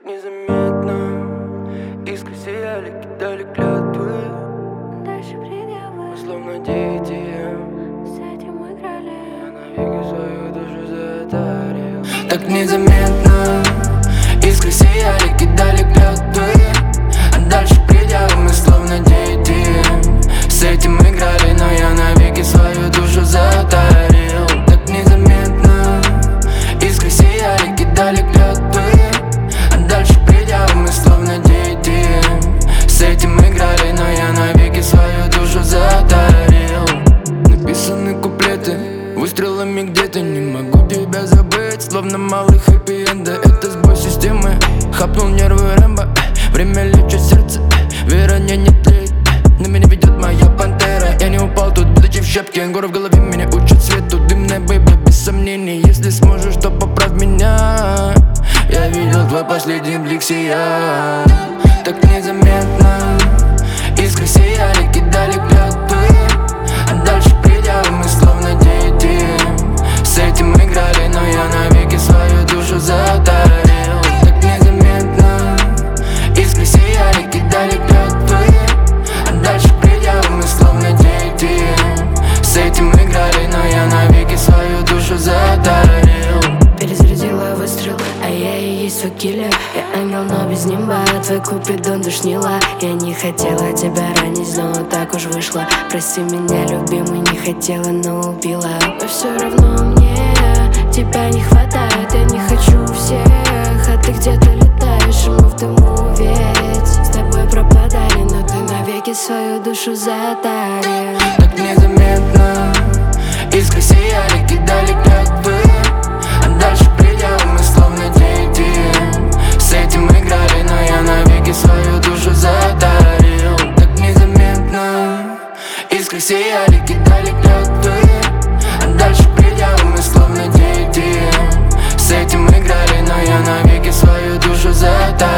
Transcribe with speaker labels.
Speaker 1: незаметно искры сияли, кидали клятвы.
Speaker 2: Дальше предъявы,
Speaker 1: Мы словно дети,
Speaker 2: с этим играли.
Speaker 1: я навеки свою душу затарил. Так незаметно искры сияли, кидали клятвы. А дальше предъявы, мы словно дети, с этим играли, но я навеки свою душу затарил. Так незаметно искры сияли, кидали клятвы. А дальше предъявы, мы словно дети, с этим играли, но я навеки свою душу затарил. Написаны куплеты выстрелами где-то, не могу тебя забыть, словно малый хэппи-энда. Это сбой системы, хапнул нервы Рэмбо. Время лечит сердце, вера не тлеет. На меня ведет моя пантера. Я не упал тут, будучи в щепке. Горы в голове меня учат свету. Дымная бэйба, без сомнений. Если сможешь, то поправь меня. Я видел твой последний блик сиял. Так незаметно искры сияли, кидали клятвы. А дальше предъявы, мы словно дети, с этим играли, но я навеки свою душу затарил. Так незаметно искры сияли, кидали клятвы. А дальше предъявы, мы словно дети, с этим играли, но я навеки свою душу затарил.
Speaker 2: Перезарядила выстрел, а я и есть свой киллер. Я ангел, но без неба, твой купидон душнила. Я не хотела тебя ранить, но так уж вышло. Прости меня, любимый, не хотела, но убила. Но все равно мне тебя не хватает. Я не хочу всех, а ты где-то летаешь, и мы в дыму ведь с тобой пропадали, но ты навеки свою душу затарил.
Speaker 1: Так незаметно искры сияли, кидали клятвы. А дальше предъявы, мы словно дети, с этим играли, но я навеки свою душу затарил. Так незаметно искры сияли, кидали клятвы. А дальше предъявы, мы словно дети, с этим играли, но я навеки свою душу затарил.